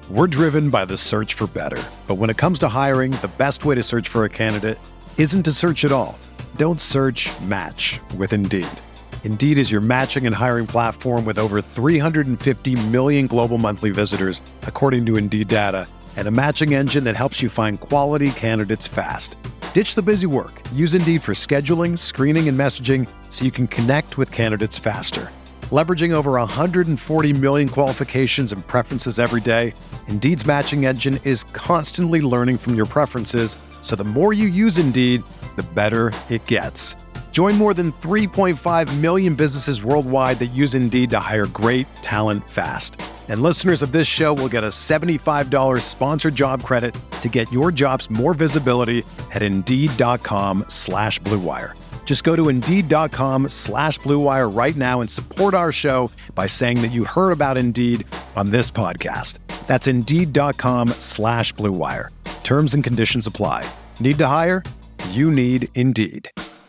We're driven by the search for better. But when it comes to hiring, the best way to search for a candidate isn't to search at all. Don't search, match with Indeed. Indeed is your matching and hiring platform with over 350 million global monthly visitors, according to Indeed data, and a matching engine that helps you find quality candidates fast. Ditch the busy work. Use Indeed for scheduling, screening, and messaging so you can connect with candidates faster. Leveraging over 140 million qualifications and preferences every day, Indeed's matching engine is constantly learning from your preferences, so the more you use Indeed, the better it gets. Join more than 3.5 million businesses worldwide that use Indeed to hire great talent fast. And listeners of this show will get a $75 sponsored job credit to get your jobs more visibility at Indeed.com/Blue Wire. Just go to Indeed.com/Blue Wire right now and support our show by saying that you heard about Indeed on this podcast. That's Indeed.com/Blue Wire. Terms and conditions apply. Need to hire? You need Indeed.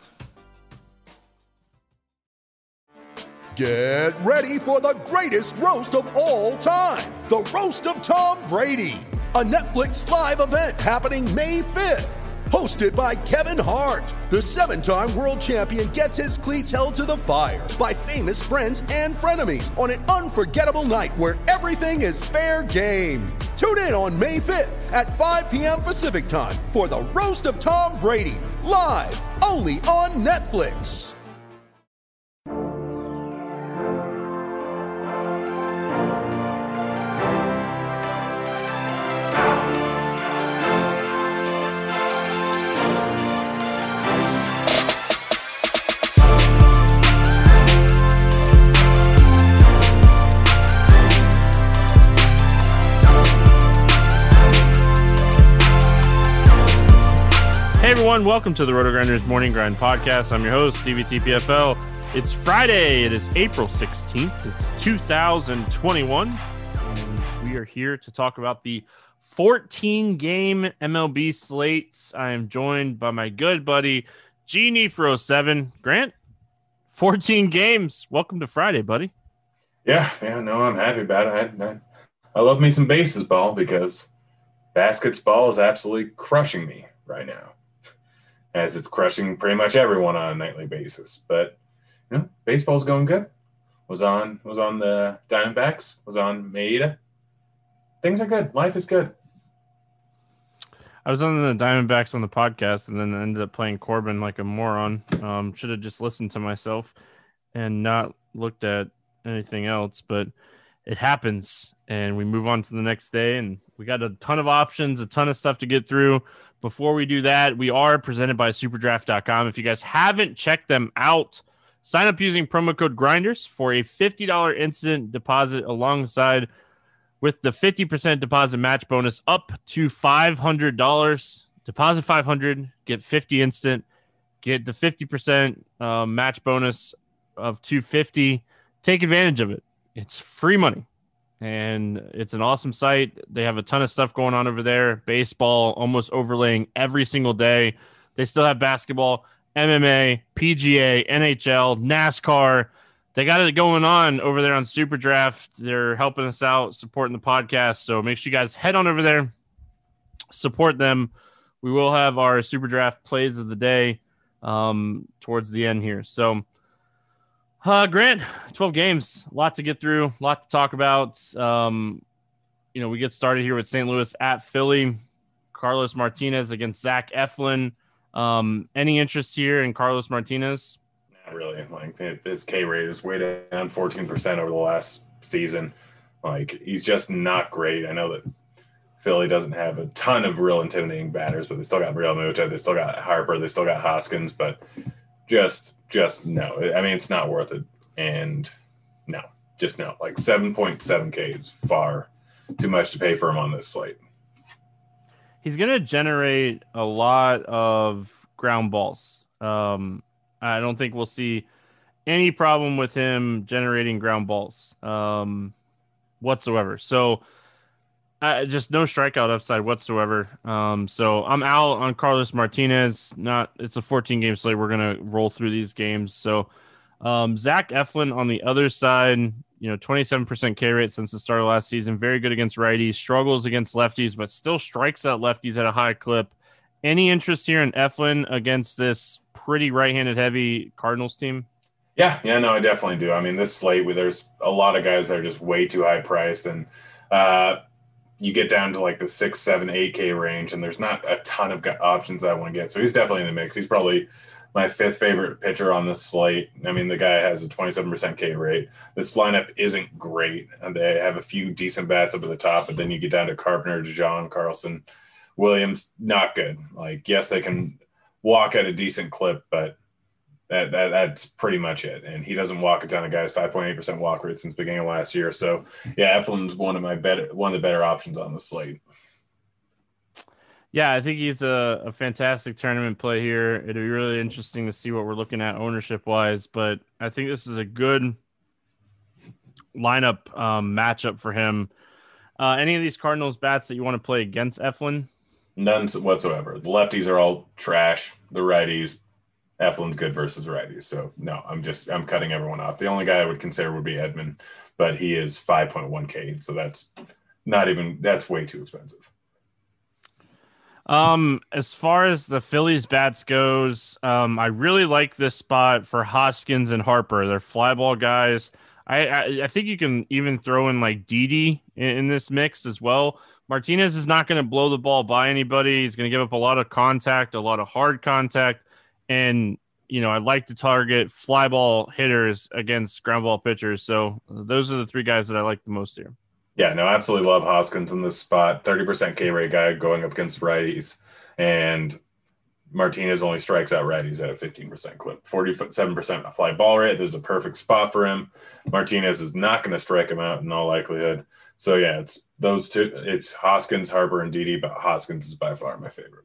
Get ready for the greatest roast of all time, the Roast of Tom Brady, a Netflix live event happening May 5th. Hosted by Kevin Hart, the 7-time world champion gets his cleats held to the fire by famous friends and frenemies on an unforgettable night where everything is fair game. Tune in on May 5th at 5 p.m. Pacific time for the Roast of Tom Brady, live only on Netflix. Hey everyone, welcome to the RotoGrinders Morning Grind Podcast. I'm your host, Stevie TPFL. It's Friday. It is April 16th. It's 2021. And we are here to talk about the 14-game MLB slates. I am joined by my good buddy, Genie407. Grant, 14 games. Welcome to Friday, buddy. Yeah, no, I'm happy about it. I love me some baseball because basketball is absolutely crushing me right now, as it's crushing pretty much everyone on a nightly basis. But baseball's going good. Was on the Diamondbacks. Was on Maeda. Things are good. Life is good. I was on the Diamondbacks on the podcast, and then I ended up playing Corbin like a moron. Should have just listened to myself and not looked at anything else. But it happens, and we move on to the next day, and we got a ton of options, a ton of stuff to get through. Before we do that, we are presented by superdraft.com. If you guys haven't checked them out, sign up using promo code Grinders for a $50 instant deposit alongside with the 50% deposit match bonus up to $500. Deposit $500, get 50 instant, get the 50% match bonus of $250. Take advantage of it. It's free money. And it's an awesome site. They have a ton of stuff going on over there. Baseball, almost overlaying every single day. They still have basketball, MMA, PGA, NHL, NASCAR. They got it going on over there on SuperDraft. They're helping us out, supporting the podcast. So make sure you guys head on over there, support them. We will have our SuperDraft plays of the day towards the end here. So, Grant, 12 games, a lot to get through, a lot to talk about. We get started here with St. Louis at Philly. Carlos Martinez against Zach Eflin. Any interest here in Carlos Martinez? Not really. His K rate is way down 14% over the last season. He's just not great. I know that Philly doesn't have a ton of real intimidating batters, but they still got Real Muto, they still got Harper, they still got Hoskins, but just no. It's not worth it. And no, just no. 7.7K is far too much to pay for him on this slate. He's going to generate a lot of ground balls. I don't think we'll see any problem with him generating ground balls whatsoever. So just no strikeout upside whatsoever. So I'm out on Carlos Martinez. It's a 14-game slate. We're going to roll through these games. So Zach Eflin on the other side, 27% K rate since the start of last season. Very good against righties, struggles against lefties, but still strikes out lefties at a high clip. Any interest here in Eflin against this pretty right-handed heavy Cardinals team? Yeah, no, I definitely do. I mean, this slate, there's a lot of guys that are just way too high priced, and you get down to like the 6, 7, 8K range, and there's not a ton of options I want to get. So he's definitely in the mix. He's probably my 5th favorite pitcher on this slate. I mean, the guy has a 27% K rate. This lineup isn't great, and they have a few decent bats up at the top, but then you get down to Carpenter, DeJong, Carlson, Williams, not good. Like, yes, they can walk at a decent clip, but that's pretty much it. And he doesn't walk a ton of guys, 5.8% walk rate since the beginning of last year. So yeah, Eflin's one of the better options on the slate. Yeah, I think he's a fantastic tournament play here. It'll be really interesting to see what we're looking at ownership wise, but I think this is a good lineup matchup for him. Any of these Cardinals bats that you want to play against Eflin? None whatsoever. The lefties are all trash. The righties, Eflin's good versus righties. So no, I'm cutting everyone off. The only guy I would consider would be Edman, but he is 5.1K. So that's way too expensive. As far as the Phillies bats goes, I really like this spot for Hoskins and Harper. They're fly ball guys. I think you can even throw in like Didi in this mix as well. Martinez is not going to blow the ball by anybody. He's going to give up a lot of contact, a lot of hard contact. And, I like to target fly ball hitters against ground ball pitchers. So those are the 3 guys that I like the most here. Yeah, no, absolutely love Hoskins in this spot. 30% K rate guy going up against righties. And Martinez only strikes out righties at a 15% clip. 47% fly ball rate. This is a perfect spot for him. Martinez is not going to strike him out in all likelihood. So yeah, it's those two. It's Hoskins, Harper, and Didi, but Hoskins is by far my favorite.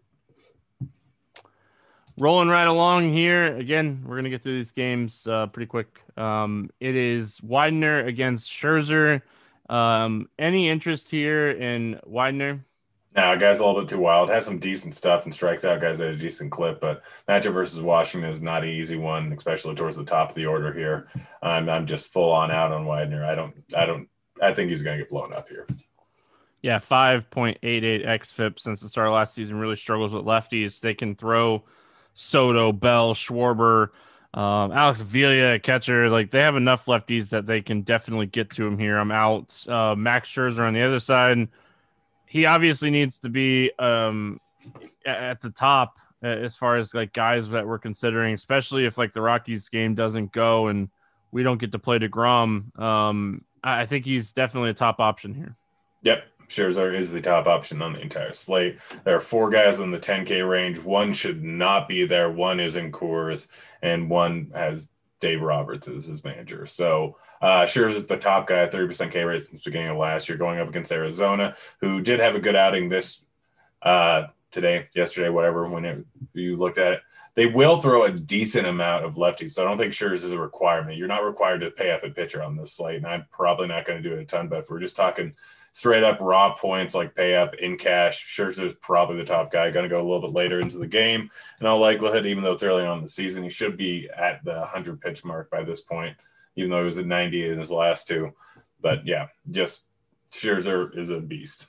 Rolling right along here. Again, we're going to get through these games pretty quick. It is Widener against Scherzer. Any interest here in Widener? No, guy's a little bit too wild. Has some decent stuff and strikes out guys at a decent clip, but matchup versus Washington is not an easy one, especially towards the top of the order here. I'm just full on out on Widener. I think he's going to get blown up here. Yeah, 5.88 xFIP since the start of last season. Really struggles with lefties. They can throw Soto, Bell, Schwarber, Alex Avila, catcher. Like, they have enough lefties that they can definitely get to him here. I'm out. Max Scherzer on the other side. He obviously needs to be at the top as far as like guys that we're considering, especially if like the Rockies game doesn't go and we don't get to play DeGrom. I think he's definitely a top option here. Yep. Scherzer is the top option on the entire slate. There are 4 guys in the 10K range. 1 should not be there. 1 is in Coors, and 1 has Dave Roberts as his manager. So Scherzer's the top guy, 30% K rate since the beginning of last year, going up against Arizona, who did have a good outing yesterday, whatever, you looked at it. They will throw a decent amount of lefties, so I don't think Scherzer is a requirement. You're not required to pay up a pitcher on this slate, and I'm probably not going to do it a ton, but if we're just talking straight up raw points like pay up in cash, Scherzer is probably the top guy. Going to go a little bit later into the game. In all likelihood, even though it's early on in the season, he should be at the 100 pitch mark by this point, even though he was at 90 in his last 2. But yeah, just Scherzer is a beast.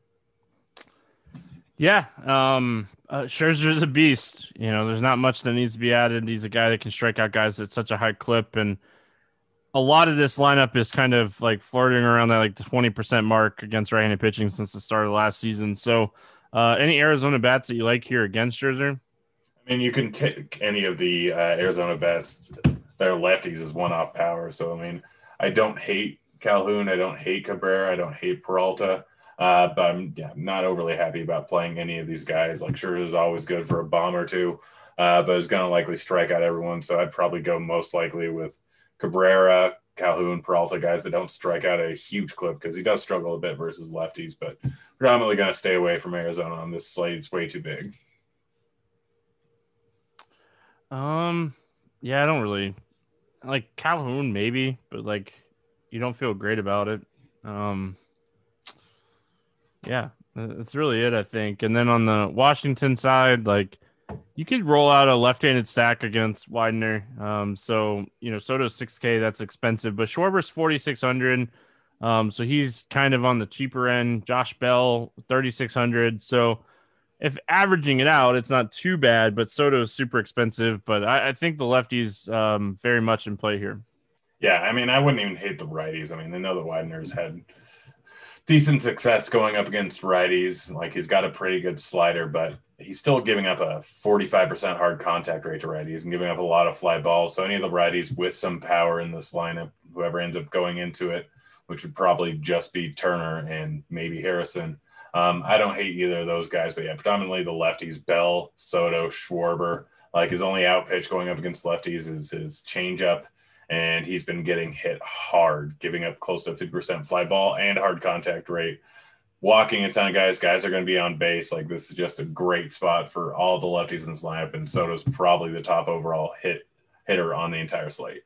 Yeah, Scherzer is a beast. There's not much that needs to be added. He's a guy that can strike out guys at such a high clip, and a lot of this lineup is kind of like flirting around that like the 20% mark against right-handed pitching since the start of last season. So any Arizona bats that you like here against Scherzer? I mean, you can take any of the Arizona bats that are lefties as one-off power. So, I mean, I don't hate Calhoun. I don't hate Cabrera. I don't hate Peralta. But I'm not overly happy about playing any of these guys. Like Scherzer is always good for a bomb or two, but is going to likely strike out everyone. So I'd probably go most likely with Cabrera, Calhoun, Peralta, guys that don't strike out a huge clip because he does struggle a bit versus lefties, but predominantly going to stay away from Arizona on this slate. It's way too big. Yeah, I don't really like Calhoun maybe, but like you don't feel great about it. Yeah, that's really it, I think. And then on the Washington side, like You could roll out a left-handed stack against Widener. So Soto's 6K, that's expensive, but Schwarber's 4,600. So he's kind of on the cheaper end. Josh Bell 3,600. So if averaging it out, it's not too bad, but Soto's super expensive. But I think the lefties very much in play here. Yeah, I mean, I wouldn't even hate the righties. I mean, they know that Widener's had decent success going up against righties. Like, he's got a pretty good slider, but he's still giving up a 45% hard contact rate to righties and giving up a lot of fly balls. So any of the righties with some power in this lineup, whoever ends up going into it, which would probably just be Turner and maybe Harrison. I don't hate either of those guys, but yeah, predominantly the lefties, Bell, Soto, Schwarber. Like, his only out pitch going up against lefties is his changeup, and he's been getting hit hard, giving up close to 50% fly ball and hard contact rate. Walking a ton of guys are going to be on base. Like, this is just a great spot for all the lefties in this lineup, and Soto's probably the top overall hitter on the entire slate.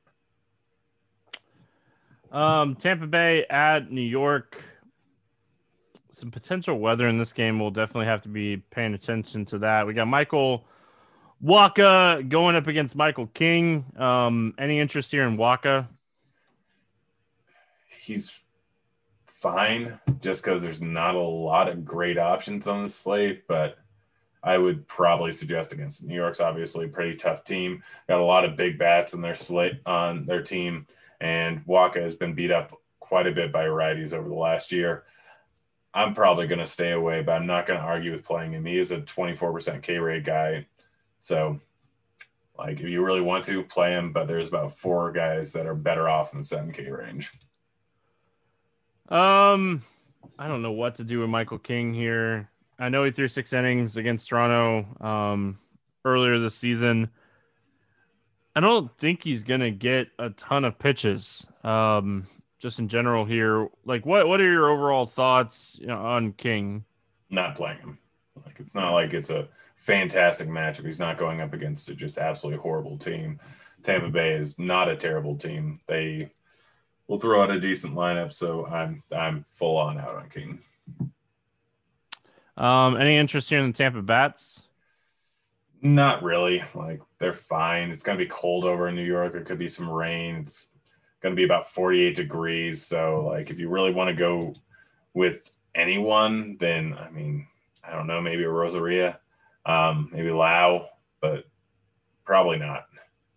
Tampa Bay at New York. Some potential weather in this game. We'll definitely have to be paying attention to that. We got Michael Wacha going up against Michael King. Any interest here in Wacha? He's fine just because there's not a lot of great options on the slate, but I would probably suggest against New York's obviously a pretty tough team. Got a lot of big bats in their slate on their team, and Wacha has been beat up quite a bit by righties over the last year. I'm probably going to stay away, but I'm not going to argue with playing him. He is a 24% K rate guy. So, like, if you really want to, play him, but there's about 4 guys that are better off in the 7K range. I don't know what to do with Michael King here. I know he threw 6 innings against Toronto earlier this season. I don't think he's going to get a ton of pitches. Just in general here, like what are your overall thoughts on King? Not playing him. Like, it's not like it's a fantastic matchup. He's not going up against a just absolutely horrible team. Tampa Bay is not a terrible team. They will throw out a decent lineup, so I'm full on out on King. Any interest here in the Tampa Bats? Not really. Like, they're fine. It's going to be cold over in New York. There could be some rain. It's going to be about 48 degrees. So, like, if you really want to go with anyone, then, I mean, I don't know, maybe a Rosaria, maybe Lau, but probably not.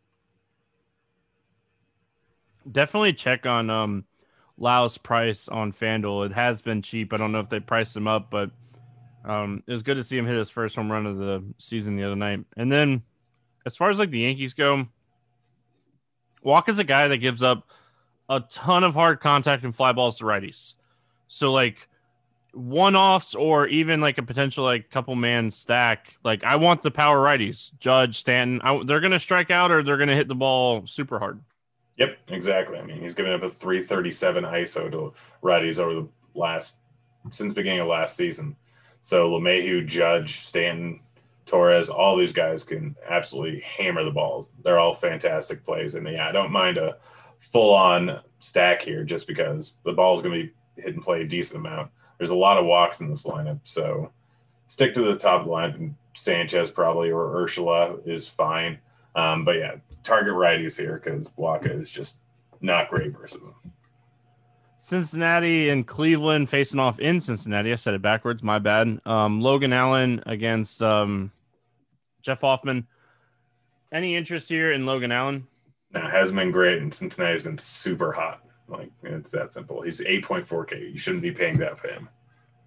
Definitely check on Lau's price on FanDuel. It has been cheap. I don't know if they priced him up, but it was good to see him hit his first home run of the season the other night. And then as far as like the Yankees go, Walker's a guy that gives up a ton of hard contact and fly balls to righties. So, like, one-offs or even like a potential like couple man stack, like, I want the power righties, Judge, Stanton. They're going to strike out or they're going to hit the ball super hard. Yep, exactly. I mean, he's given up a 337 ISO to righties over since the beginning of last season. So LeMahieu, Judge, Stanton, Torres, all these guys can absolutely hammer the balls. They're all fantastic plays. And yeah, I don't mind a full-on stack here just because the ball's going to be hit and play a decent amount. There's a lot of walks in this lineup, so stick to the top of the lineup. And Sanchez probably or Urshela is fine. But yeah, target righties here because Wacha is just not great versus them. Cincinnati and Cleveland facing off in Cincinnati. I said it backwards. My bad. Logan Allen against Jeff Hoffman. Any interest here in Logan Allen? No, it hasn't been great, and Cincinnati's been super hot. Like, it's that simple. He's 8.4K. You shouldn't be paying that for him.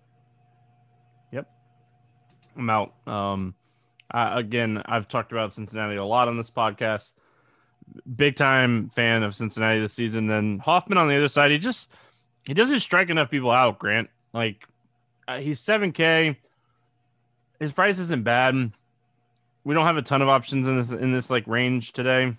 Yep. I'm out. Again, I've talked about Cincinnati a lot on this podcast. Big time fan of Cincinnati this season. Then Hoffman on the other side, he doesn't strike enough people out, Grant. Like, he's 7K. His price isn't bad. We don't have a ton of options in this like range today,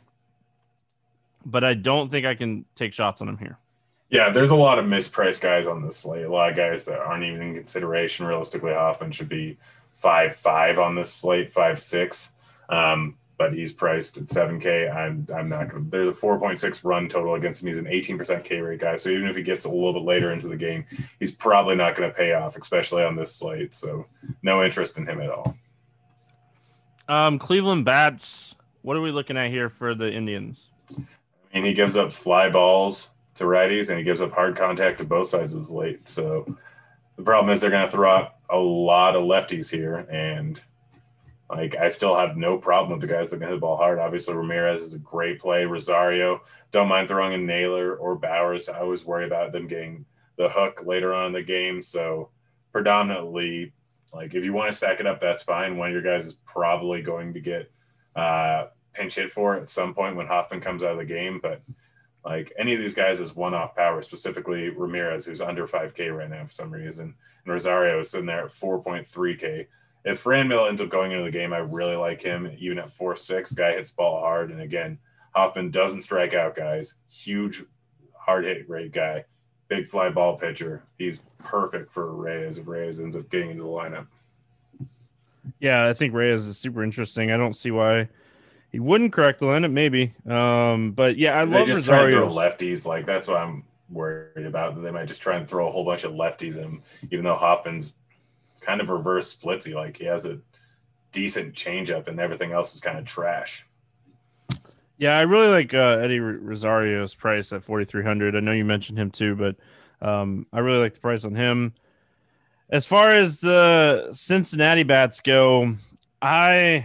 but I don't think I can take shots on him here. Yeah, there's a lot of mispriced guys on this slate. A lot of guys that aren't even in consideration. Realistically, Hoffman should be 5.5 on this slate, 5.6. But he's priced at 7K. I'm not going to. There's a 4.6 run total against him. He's an 18% K rate guy. So even if he gets a little bit later into the game, he's probably not going to pay off, especially on this slate. So no interest in him at all. Cleveland bats. What are we looking at here for the Indians? I mean, he gives up fly balls to righties, and he gives up hard contact to both sides of his plate. So the problem is they're going to throw out a lot of lefties here, and I still have no problem with the guys that can hit the ball hard. Obviously, Ramirez is a great play. Rosario, don't mind throwing in Naylor or Bowers. I always worry about them getting the hook later on in the game. So predominantly, if you want to stack it up, that's fine. One of your guys is probably going to get pinch hit for at some point when Hoffman comes out of the game. But any of these guys is one-off power, specifically Ramirez, who's under 5K right now for some reason. And Rosario is sitting there at 4.3K. If Franmil ends up going into the game, I really like him, even at 4.6. Guy hits ball hard. And again, Hoffman doesn't strike out guys. Huge hard hit rate guy. Big fly ball pitcher. He's perfect for Reyes if Reyes ends up getting into the lineup. Yeah, I think Reyes is super interesting. I don't see why he wouldn't correct the lineup, maybe. But yeah, I love just try and throw Rosario. lefties. That's what I'm worried about. They might just try and throw a whole bunch of lefties in him, even though Hoffman's kind of reverse splitsy. He has a decent changeup, and everything else is kind of trash. Yeah, I really like Eddie Rosario's price at 4,300. I know you mentioned him too, but I really like the price on him. As far as the Cincinnati bats go, I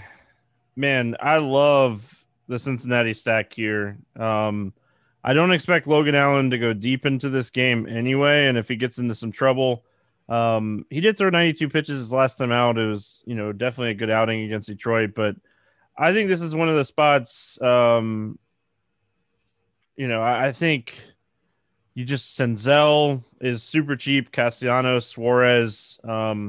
love the Cincinnati stack here. I don't expect Logan Allen to go deep into this game anyway, and if he gets into some trouble, he did throw 92 pitches his last time out. It was, definitely a good outing against Detroit, but I think this is one of the spots, I think you just Senzel is super cheap, Castellanos, Suarez, and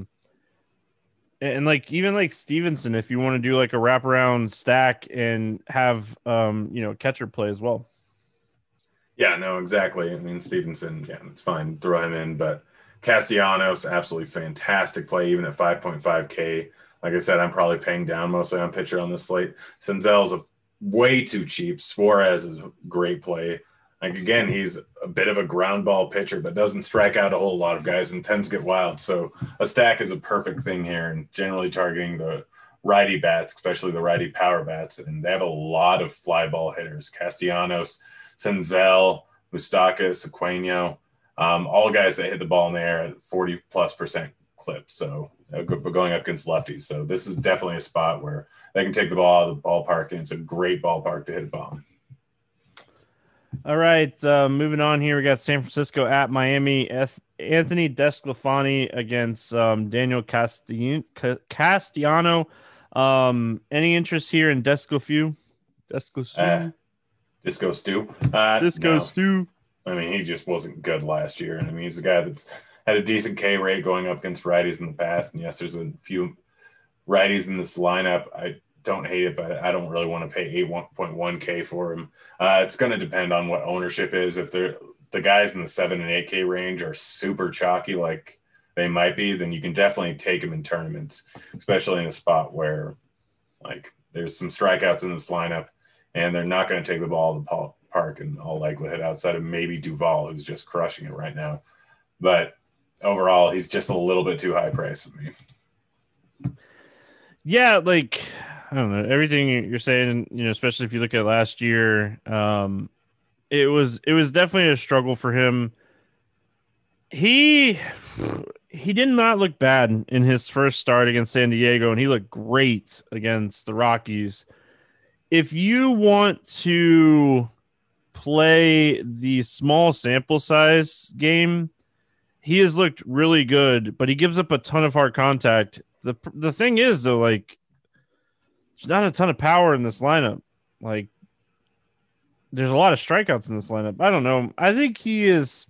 even Stevenson, if you want to do a wraparound stack and have, catcher play as well. Yeah, no, exactly. I mean, Stevenson, yeah, it's fine. Throw him in, but Castellanos, absolutely fantastic play, even at 5.5K. Like I said, I'm probably paying down mostly on pitcher on this slate. Senzel's way too cheap. Suarez is a great play. Again, he's a bit of a ground ball pitcher, but doesn't strike out a whole lot of guys and tends to get wild. So a stack is a perfect thing here, and generally targeting the righty bats, especially the righty power bats. And they have a lot of fly ball hitters. Castellanos, Senzel, Moustakas, Aquino, all guys that hit the ball in the air at 40+% clip. So going up against lefties. So this is definitely a spot where they can take the ball out of the ballpark, and it's a great ballpark to hit a bomb. All right, moving on here. We got San Francisco at Miami. Anthony DeSclafani against Daniel Castellano. Any interest here in Disco Stew? Disco Stew. Disco Stew. I mean, he just wasn't good last year. I mean, he's a guy that's had a decent K rate going up against righties in the past. And yes, there's a few righties in this lineup. I don't hate it, but I don't really want to pay 8.1K for him. It's going to depend on what ownership is. If the guys in the 7 and 8K range are super chalky, like they might be, then you can definitely take them in tournaments, especially in a spot where there's some strikeouts in this lineup, and they're not going to take the ball to the park in all likelihood, outside of maybe Duvall, who's just crushing it right now. But overall, he's just a little bit too high priced for me. Yeah, I don't know, everything you're saying, especially if you look at last year, it was definitely a struggle for him. He did not look bad in his first start against San Diego, and he looked great against the Rockies. If you want to play the small sample size game, he has looked really good, but he gives up a ton of hard contact. The thing is, though, there's not a ton of power in this lineup. There's a lot of strikeouts in this lineup. I don't know. I think he is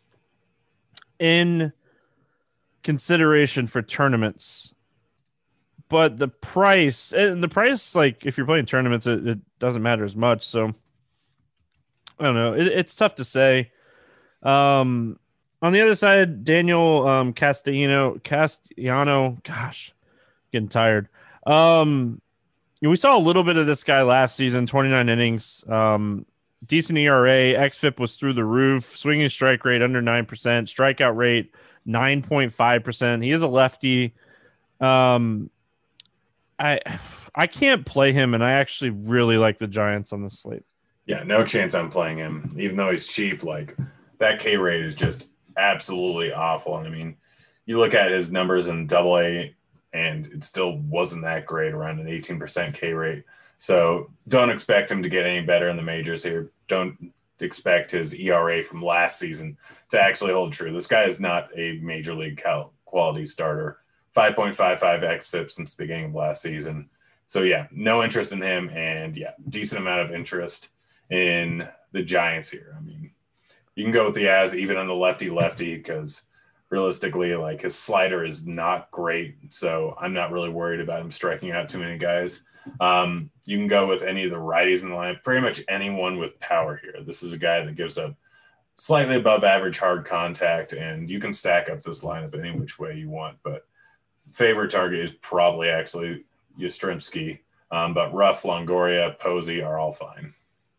in consideration for tournaments, but the price, if you're playing tournaments, it doesn't matter as much. So I don't know. It's tough to say. On the other side, Daniel Castellano, gosh, getting tired. We saw a little bit of this guy last season, 29 innings, decent ERA, xFIP was through the roof, swinging strike rate under 9%, strikeout rate 9.5%. He is a lefty. I I can't play him, and I actually really like the Giants on the slate. Yeah, no chance I'm playing him, even though he's cheap. Like that K rate is just absolutely awful. And I mean, you look at his numbers in AA, and it still wasn't that great, around an 18% K rate. So don't expect him to get any better in the majors here. Don't expect his ERA from last season to actually hold true. This guy is not a major league quality starter. 5.55 xFIP since the beginning of last season. So yeah, no interest in him, and yeah, decent amount of interest in the Giants here. I mean, you can go with Diaz even on the lefty because realistically, like his slider is not great. So I'm not really worried about him striking out too many guys. You can go with any of the righties in the line, pretty much anyone with power here. This is a guy that gives up slightly above average hard contact, and you can stack up this lineup any which way you want. But favorite target is probably actually Yastrzemski. But Ruff, Longoria, Posey are all fine.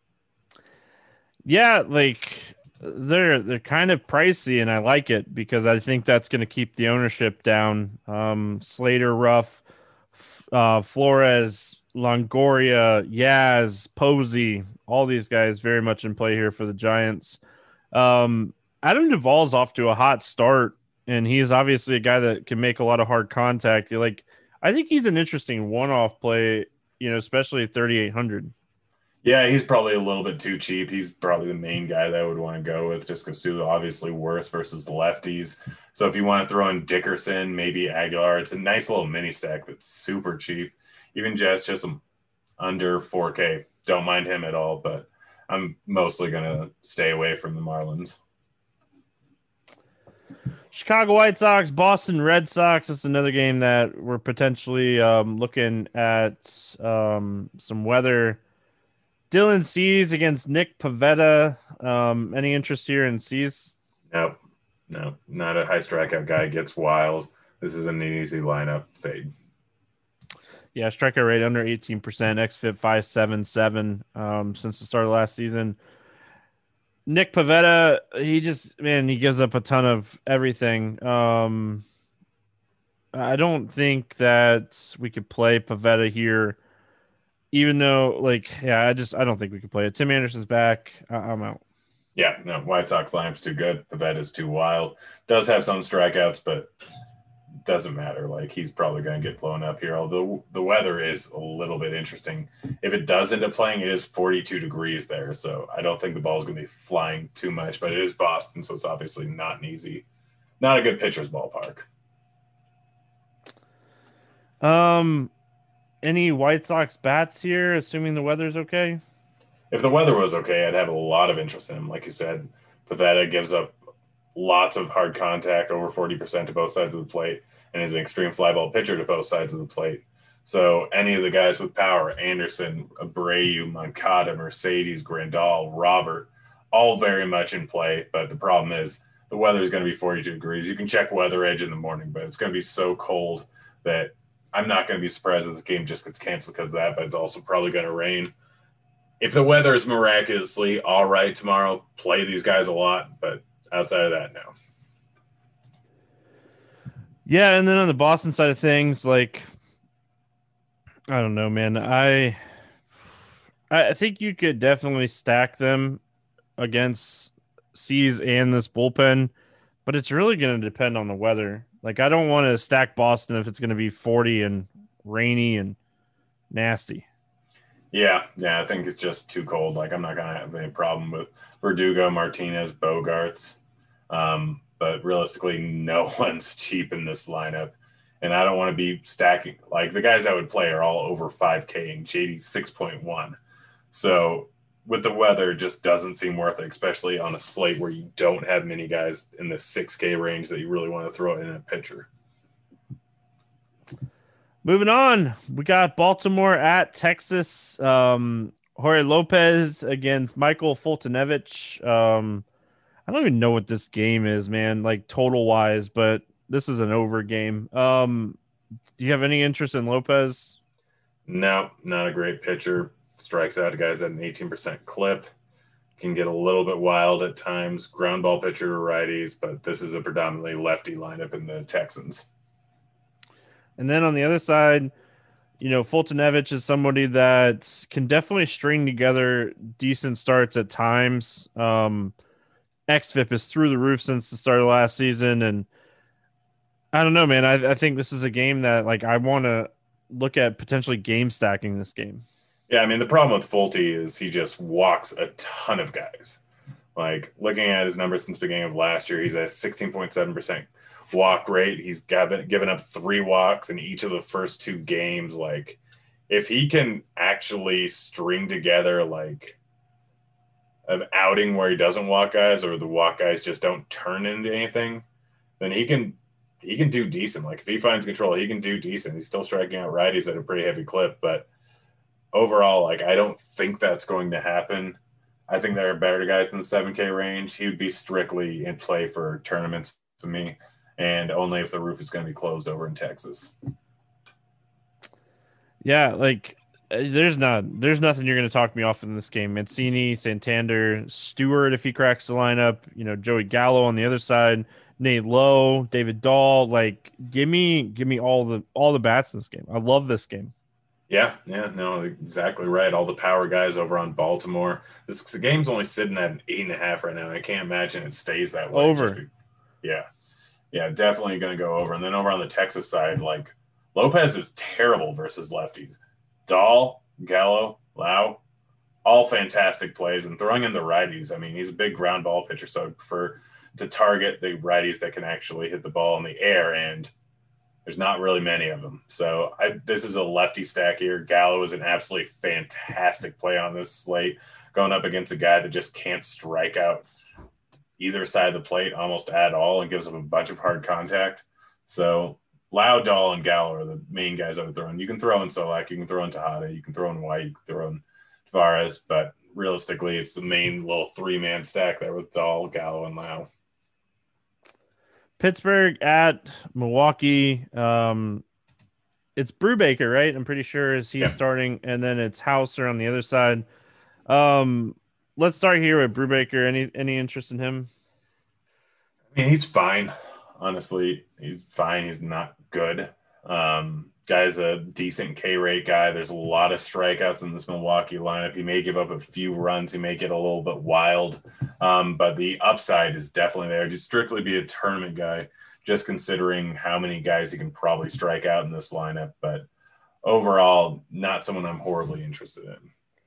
Yeah, like they're kind of pricey, and I like it because I think that's going to keep the ownership down. Slater, Ruff, Flores, Longoria, Yaz, Posey, all these guys very much in play here for the Giants. Adam Duvall's off to a hot start, and he's obviously a guy that can make a lot of hard contact. I think he's an interesting one-off play, especially at 3,800. Yeah, he's probably a little bit too cheap. He's probably the main guy that I would want to go with just because he's obviously worse versus the lefties. So if you want to throw in Dickerson, maybe Aguilar, it's a nice little mini stack that's super cheap. Even Jazz Chisholm under 4K. Don't mind him at all, but I'm mostly going to stay away from the Marlins. Chicago White Sox, Boston Red Sox. That's another game that we're potentially looking at some weather. Dylan Cease against Nick Pivetta. Any interest here in Cease? No, not a high strikeout guy. Gets wild. This is an easy lineup fade. Yeah, strikeout rate under 18%, xFIP 5.77 since the start of last season. Nick Pivetta, he gives up a ton of everything. I don't think that we could play Pivetta here, even though, I don't think we could play it. Tim Anderson's back. I'm out. Yeah, no, White Sox lineup's too good. Pavetta's too wild. Does have some strikeouts, but doesn't matter. He's probably going to get blown up here, although the weather is a little bit interesting. If it does end up playing, it is 42 degrees there, so I don't think the ball's going to be flying too much, but it is Boston, so it's obviously not a good pitcher's ballpark. Any White Sox bats here, assuming the weather's okay? If the weather was okay, I'd have a lot of interest in him. Like you said, Pivetta gives up lots of hard contact, over 40% to both sides of the plate, and is an extreme fly ball pitcher to both sides of the plate. So any of the guys with power, Anderson, Abreu, Moncada, Mercedes, Grandal, Robert, all very much in play. But the problem is the weather is going to be 42 degrees. You can check Weather Edge in the morning, but it's going to be so cold that I'm not going to be surprised if the game just gets canceled because of that, but it's also probably going to rain. If the weather is miraculously all right tomorrow, play these guys a lot, but outside of that, no. Yeah, and then on the Boston side of things, I don't know, man. I think you could definitely stack them against Cease and this bullpen, but it's really going to depend on the weather. I don't want to stack Boston if it's going to be 40 and rainy and nasty. Yeah, I think it's just too cold. I'm not going to have any problem with Verdugo, Martinez, Bogarts. But realistically, no one's cheap in this lineup. And I don't want to be stacking. The guys I would play are all over 5K, and JD's 6.1. So with the weather, it just doesn't seem worth it, especially on a slate where you don't have many guys in the 6K range that you really want to throw in a pitcher. Moving on, we got Baltimore at Texas. Jorge Lopez against Michael Fultonevich. I don't even know what this game is, man, total wise, but this is an over game. Do you have any interest in Lopez? No, not a great pitcher. Strikes out guys at an 18% clip. Can get a little bit wild at times. Ground ball pitcher righties, but this is a predominantly lefty lineup in the Texans. And then on the other side, Fultonevich is somebody that can definitely string together decent starts at times. XFIP is through the roof since the start of last season, and I don't know, man. I think this is a game that I want to look at potentially game stacking this game. Yeah, I mean the problem with Fulte is he just walks a ton of guys. Like looking at his numbers since the beginning of last year, he's at 16.7% walk rate. He's given up 3 walks in each of the first 2 games. Like if he can actually string together an outing where he doesn't walk guys or the walk guys just don't turn into anything, then he can do decent. Like if he finds control, he can do decent. He's still striking out righties at a pretty heavy clip, but overall, I don't think that's going to happen. I think there are better guys in the 7K range. He would be strictly in play for tournaments to me, and only if the roof is going to be closed over in Texas. Yeah, there's nothing you're going to talk me off in this game. Mancini, Santander, Stewart if he cracks the lineup, Joey Gallo on the other side, Nate Lowe, David Dahl. Give me all the bats in this game. I love this game. Yeah, no, exactly right. All the power guys over on Baltimore. This game's only sitting at an 8.5 right now. I can't imagine it stays that way. Over. Yeah, definitely going to go over. And then over on the Texas side, Lopez is terrible versus lefties. Dahl, Gallo, Lau, all fantastic plays. And throwing in the righties, I mean, he's a big ground ball pitcher, so I prefer to target the righties that can actually hit the ball in the air, and there's not really many of them. So this is a lefty stack here. Gallo is an absolutely fantastic play on this slate, going up against a guy that just can't strike out either side of the plate almost at all and gives up a bunch of hard contact. So Lau, Dahl, and Gallo are the main guys I would throw in. You can throw in Solak, you can throw in Tejada, you can throw in White, you can throw in Tavares, but realistically, it's the main little 3-man stack there with Dahl, Gallo, and Lau. Pittsburgh at Milwaukee. It's Brubaker, right? I'm pretty sure he's starting, and then it's Hauser on the other side. Let's start here with Brubaker. Any interest in him? I mean, he's fine. Honestly, he's fine. He's not good. Guy's a decent K rate guy. There's a lot of strikeouts in this Milwaukee lineup. He may give up a few runs. He may get a little bit wild. But the upside is definitely there. He'd strictly be a tournament guy, just considering how many guys he can probably strike out in this lineup. But overall, not someone I'm horribly interested in.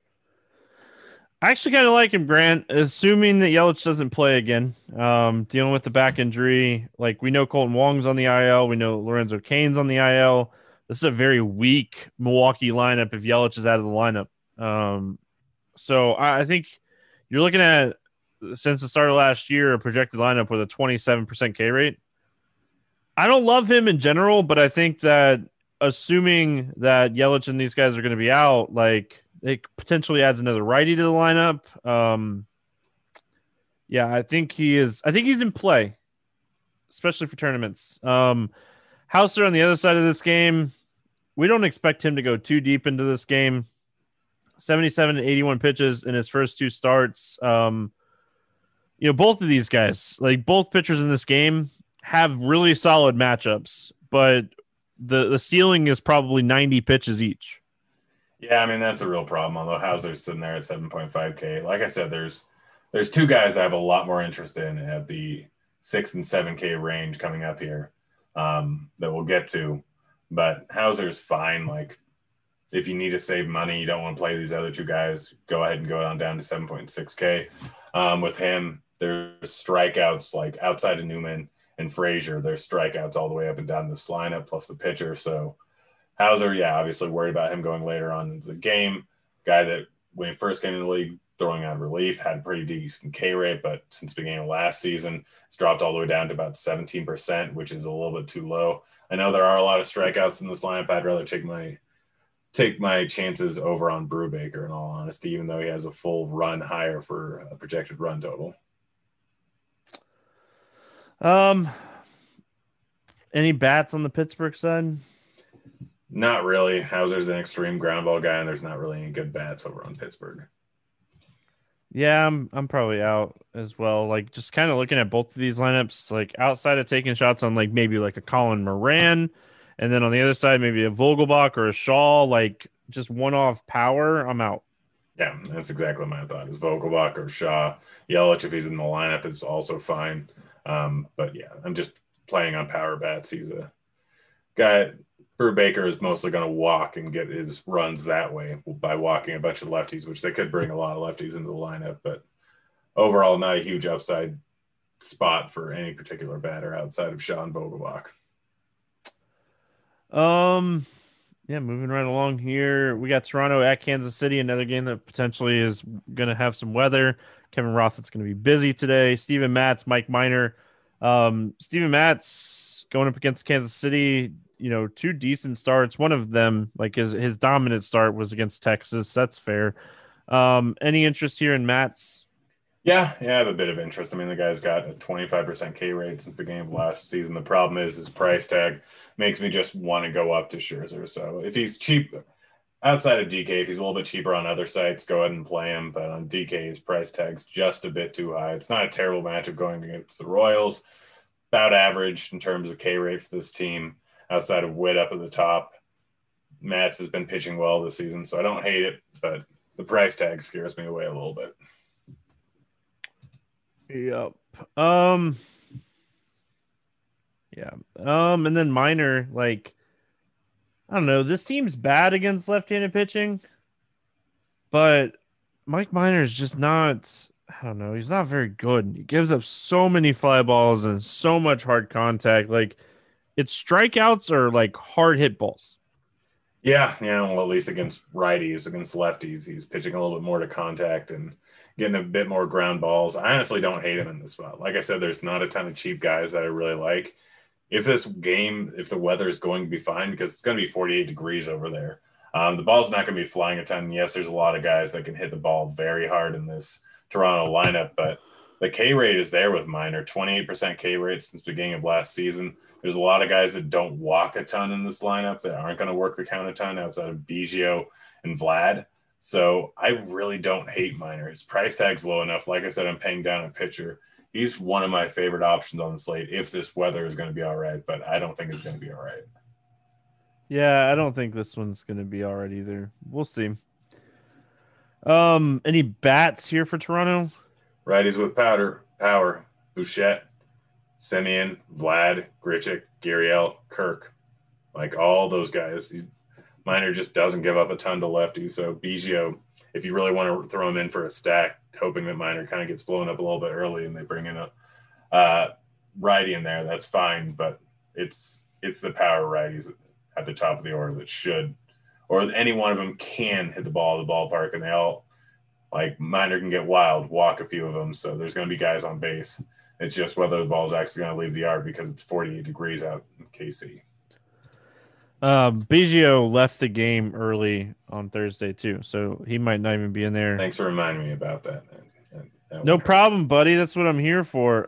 I actually kind of like him, Grant, assuming that Yelich doesn't play again. Dealing with the back injury. We know Colton Wong's on the IL. We know Lorenzo Cain's on the IL. This is a very weak Milwaukee lineup if Yelich is out of the lineup. So I think you're looking at, since the start of last year, a projected lineup with a 27% K rate. I don't love him in general, but I think that assuming that Yelich and these guys are going to be out, it potentially adds another righty to the lineup. I think he's in play, especially for tournaments. Hauser on the other side of this game, we don't expect him to go too deep into this game. 77 to 81 pitches in his first 2 starts. Both of these guys, both pitchers in this game, have really solid matchups, but the ceiling is probably 90 pitches each. Yeah, I mean, that's a real problem, although Hauser's sitting there at 7.5K. Like I said, there's 2 guys that I have a lot more interest in at the 6 and 7K range coming up here that we'll get to. But Hauser's fine. If you need to save money, you don't want to play these other 2 guys, go ahead and go on down to 7.6K. With him, there's strikeouts outside of Newman and Frazier. There's strikeouts all the way up and down this lineup, plus the pitcher. So Hauser, obviously worried about him going later on into the game. Guy that when he first came into the league, throwing out relief, had a pretty decent K rate, but since the beginning of last season, it's dropped all the way down to about 17%, which is a little bit too low. I know there are a lot of strikeouts in this lineup. I'd rather take my chances over on Brubaker, in all honesty, even though he has a full run higher for a projected run total. Any bats on the Pittsburgh side? Not really. Hauser's an extreme ground ball guy, and there's not really any good bats over on Pittsburgh. Yeah, I'm probably out as well. Just kind of looking at both of these lineups, outside of taking shots on maybe a Colin Moran And then on the other side, maybe a Vogelbach or a Shaw, like just one-off power, I'm out. Yeah, that's exactly my thought. Is Vogelbach or Shaw. Yelich, if he's in the lineup, is also fine. But yeah, I'm just playing on power bats. He's a guy. Brubaker is mostly going to walk and get his runs that way by walking a bunch of lefties, which they could bring a lot of lefties into the lineup. But overall, not a huge upside spot for any particular batter outside of Shaw and Vogelbach. Yeah, moving right along here. We got Toronto at Kansas City, another game that potentially is going to have some weather. Kevin Roth is going to be busy today. Steven Matz, Mike Minor. Steven Matz going up against Kansas City, two decent starts. One of them, like his dominant start was against Texas. That's fair. Any interest here in Matz? Yeah, I have a bit of interest. I mean, the guy's got a 25% K rate since the beginning of last season. The problem is his price tag makes me just want to go up to Scherzer. So if he's cheap outside of DK, if he's a little bit cheaper on other sites, go ahead and play him. But on DK, his price tag's just a bit too high. It's not a terrible matchup going against the Royals. About average in terms of K rate for this team outside of Witt up at the top. Matz has been pitching well this season, so I don't hate it, but the price tag scares me away a little bit. Yep. Yeah. And then Minor, like, I don't know. This team's bad against left-handed pitching, but Mike Minor is just not. I don't know. He's not very good. He gives up so many fly balls and so much hard contact. Like, it's strikeouts or like hard hit balls. Yeah. Well, at least against righties, against lefties, he's pitching a little bit more to contact and getting a bit more ground balls. I honestly don't hate him in this spot. Like I said, there's not a ton of cheap guys that I really like. If the weather is going to be fine, because it's going to be 48 degrees over there, the ball's not going to be flying a ton. Yes, there's a lot of guys that can hit the ball very hard in this Toronto lineup, but the K rate is there with Minor, 28% K rate since the beginning of last season. There's a lot of guys that don't walk a ton in this lineup that aren't going to work the count a ton outside of Biggio and Vlad. So I really don't hate Minor. His price tag's low enough. Like I said, I'm paying down a pitcher. He's one of my favorite options on the slate if this weather is going to be all right, but I don't think it's going to be all right. Yeah, I don't think this one's going to be all right either. We'll see. Any bats here for Toronto? Righties with power. Bouchette, Semien, Vlad, Grichuk, Gurriel, Kirk. Like all those guys. Minor just doesn't give up a ton to lefties. So Biggio, if you really want to throw him in for a stack, hoping that Minor kind of gets blown up a little bit early and they bring in a righty in there, that's fine. But it's the power righties at the top of the order that should, or any one of them can hit the ball at the ballpark, and they all, like Minor can get wild, walk a few of them. So there's going to be guys on base. It's just whether the ball's actually going to leave the yard because it's 48 degrees out in KC. Biggio left the game early on Thursday too, so he might not even be in there. Thanks for reminding me about that. No problem, buddy. That's what I'm here for.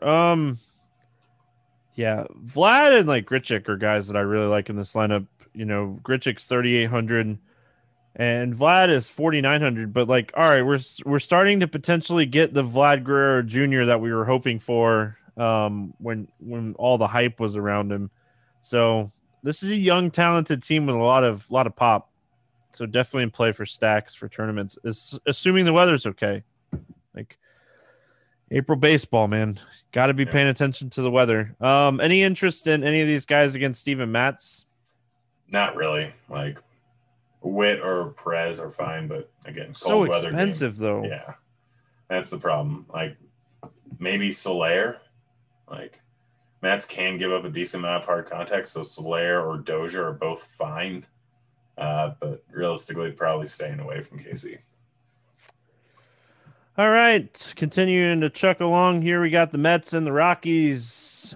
Yeah, Vlad and like Grichuk are guys that I really like in this lineup. Grichuk's 3,800 and Vlad is 4,900. But like, all right, we're starting to potentially get the Vlad Guerrero Jr. that we were hoping for when all the hype was around him. So this is a young, talented team with a lot of pop. So definitely in play for stacks for tournaments, assuming the weather's okay. Like April baseball, man. Got to be paying attention to the weather. Any interest in any of these guys against Steven Matz? Not really. Like Witt or Perez are fine, but again, cold weather expensive game. Though. Yeah, that's the problem. Like maybe Soler. Like Matz can give up a decent amount of hard contact, so Soler or Dozier are both fine. But realistically, probably staying away from KC. All right, continuing to chuck along here, we got the Mets and the Rockies.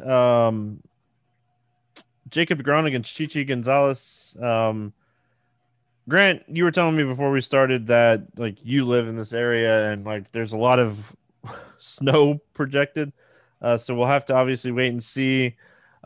Jacob DeGrom against Chichi Gonzalez. Grant, you were telling me before we started that like you live in this area and like there's a lot of snow projected. So we'll have to obviously wait and see.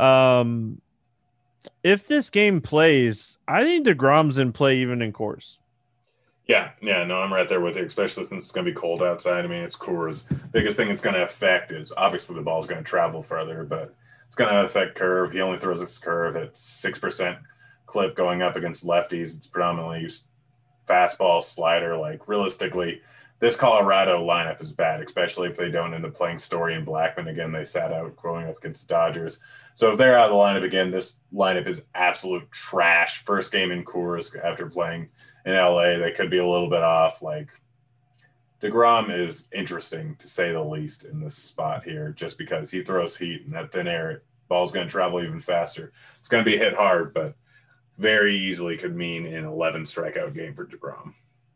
If this game plays, I think DeGrom's in play even in Coors. Yeah, no, I'm right there with you, especially since it's going to be cold outside. I mean, it's Coors. Biggest thing it's going to affect is obviously the ball's going to travel further, but it's going to affect curve. He only throws his curve at 6% clip going up against lefties. It's predominantly fastball, slider. Like, realistically, this Colorado lineup is bad, especially if they don't end up playing Story and Blackmon again. They sat out going up against the Dodgers. So if they're out of the lineup again, this lineup is absolute trash. First game in Coors after playing in LA, they could be a little bit off. Like, DeGrom is interesting, to say the least, in this spot here, just because he throws heat, and that thin air ball's going to travel even faster. It's going to be hit hard, but very easily could mean an 11 strikeout game for DeGrom.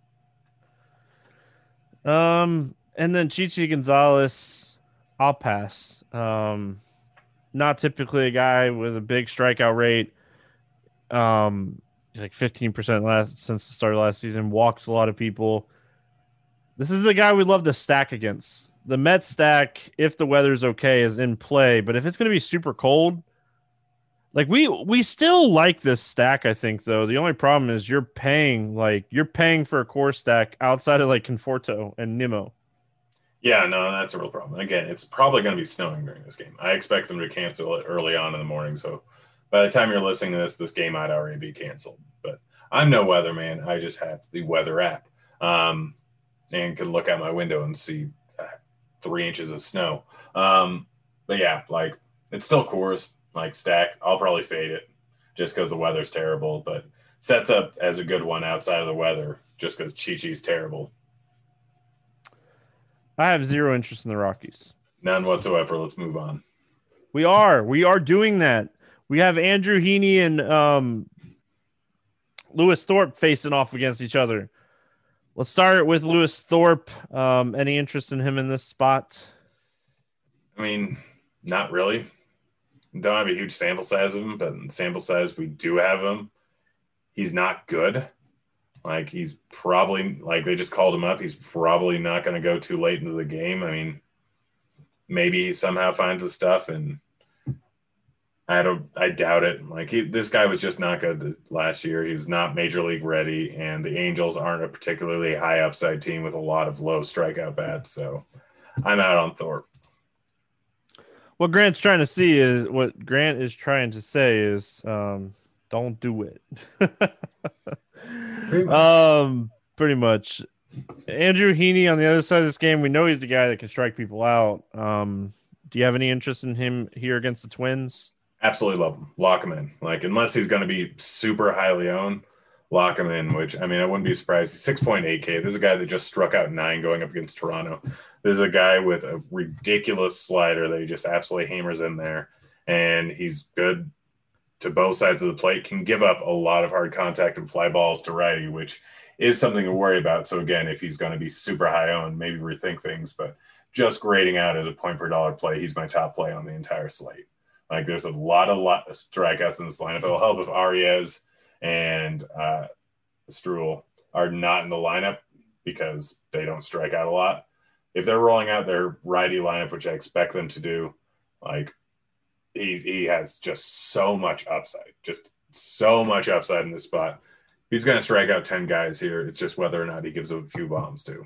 And then Chichi Gonzalez, I'll pass. Not typically a guy with a big strikeout rate. Like 15% since the start of last season, walks a lot of people. This is the guy we'd love to stack against. The Mets stack, if the weather's okay, is in play, but if it's going to be super cold, like we still like this stack, I think, though. The only problem is you're paying for a core stack outside of like Conforto and Nimmo. Yeah, no, that's a real problem. Again, it's probably going to be snowing during this game. I expect them to cancel it early on in the morning, so by the time you're listening to this game might already be canceled. But I'm no weatherman. I just have the weather app, and can look out my window and see 3 inches of snow. But yeah, like, it's still Coors. Like, stack, I'll probably fade it just because the weather's terrible, but sets up as a good one outside of the weather just because Chi-Chi's terrible. I have zero interest in the Rockies. None whatsoever. Let's move on. We are doing that. We have Andrew Heaney and Lewis Thorpe facing off against each other. Let's start with Lewis Thorpe. Any interest in him in this spot? I mean, not really. Don't have a huge sample size of him, but in the sample size we do have him, he's not good. Like, he's probably, like, they just called him up. He's probably not going to go too late into the game. I mean, maybe he somehow finds the stuff, and I doubt it. Like, this guy was just not good last year. He was not major league ready, and the Angels aren't a particularly high upside team with a lot of low strikeout bats. So I'm out on Thorpe. What Grant is trying to say is, don't do it. Pretty much. Andrew Heaney on the other side of this game, we know he's the guy that can strike people out. Do you have any interest in him here against the Twins? Absolutely love him. Lock him in. Like, unless he's going to be super highly owned, lock him in, which, I mean, I wouldn't be surprised. He's 6.8K. This is a guy that just struck out 9 going up against Toronto. This is a guy with a ridiculous slider that he just absolutely hammers in there, and he's good to both sides of the plate, can give up a lot of hard contact and fly balls to righty, which is something to worry about. So again, if he's going to be super high owned, maybe rethink things, but just grading out as a point per dollar play, he's my top play on the entire slate. Like, there's a lot of strikeouts in this lineup. It'll help if Arias and Struhl are not in the lineup because they don't strike out a lot. If they're rolling out their righty lineup, which I expect them to do, like, he has just so much upside, in this spot. He's going to strike out 10 guys here. It's just whether or not he gives a few bombs too.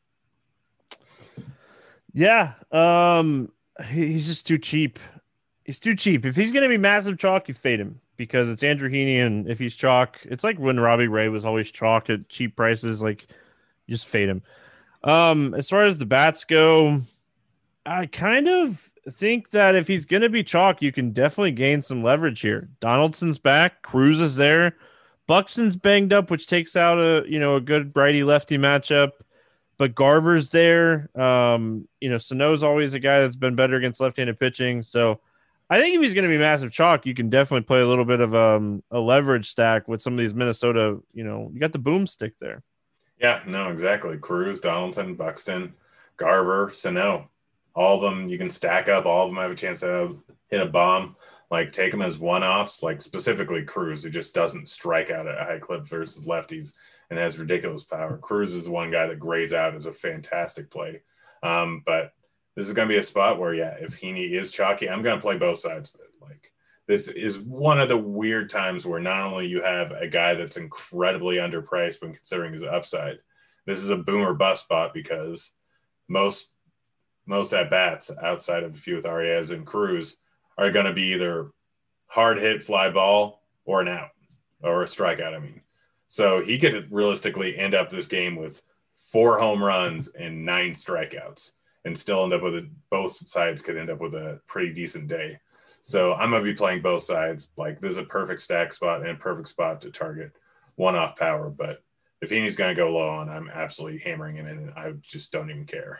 Yeah. He's just too cheap. He's too cheap. If he's going to be massive chalk, you fade him because it's Andrew Heaney. And if he's chalk, it's like when Robbie Ray was always chalk at cheap prices. Like, you just fade him. As far as the bats go, I kind of think that if he's going to be chalk, you can definitely gain some leverage here. Donaldson's back. Cruz is there. Buxton's banged up, which takes out a good righty lefty matchup. But Garver's there. Sano's always a guy that's been better against left-handed pitching. So I think if he's going to be massive chalk, you can definitely play a little bit of a leverage stack with some of these Minnesota. You got the boomstick there. Yeah, no, exactly. Cruz, Donaldson, Buxton, Garver, Sano. All of them you can stack up. All of them have a chance to hit a bomb. Like, take them as one-offs, like specifically Cruz, who just doesn't strike out at a high clip versus lefties and has ridiculous power. Cruz is the one guy that grades out as a fantastic play. But this is going to be a spot where, yeah, if Heaney is chalky, I'm going to play both sides of it. Like, this is one of the weird times where not only you have a guy that's incredibly underpriced when considering his upside, this is a boom or bust spot because most at-bats outside of a few with Arias and Cruz are going to be either hard hit fly ball or an out. or a strikeout, I mean. So he could realistically end up this game with 4 home runs and 9 strikeouts and still end up with both sides could end up with a pretty decent day. So I'm going to be playing both sides. Like, this is a perfect stack spot and a perfect spot to target one-off power. But if Heaney's going to go low on, I'm absolutely hammering him in, and I just don't even care.